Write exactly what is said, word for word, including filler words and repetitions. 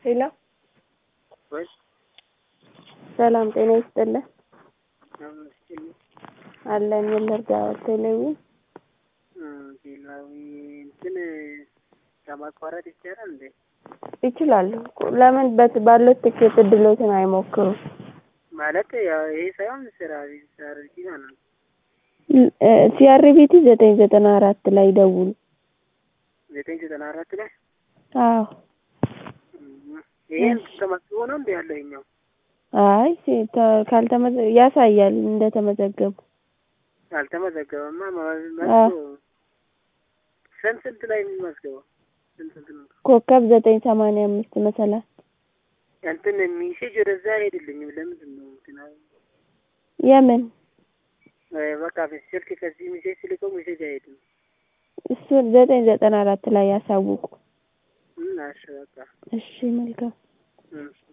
ሄሎ ወይ ሰላም ጤና ይስጥልኝ። አመስግኝ አለን ልርዳ ቴሌዊ ቴሌዊ እንትን ለማቋረጥ ይቻላል እንዴ? ይችላል። ለምን በት ባለው ትኬት እድሎትን አይሞክሩ? ማለት ያው ይሄ ሳይሆን ስራ ቢሰራ ነው። ሲአርቢቲ ዘጠኝ ዘጠና አራት ላይ ደውሉ። ዘጠኝ ዘጠና አራት ላይ አዎ ይሄን ተመዝግቦ ነው እንዴ ያለው ይኛው? አይ ካልተመዘ ያሳያል እንደተመዘገቡ። ካልተመዘገበማ ማለት ስንት ስንት ላይ የሚመዝገበው? ስንት ስንት ነው? ኮከብ ዘጠኝ ሰማንያ አምስት መሰላል እንትን ሜሴጅ ወደዛ አይሄድልኝም። ለምንድን ነው እንትና የምን በቃ ስልክ ከዚህ ሜሴጅ ስልከው ሜሴጅ አይሄድም። እሱ ዘጠኝ ዘጠና አራት ላይ ያሳውቁ። እና እሺ በቃ እሺ መልካም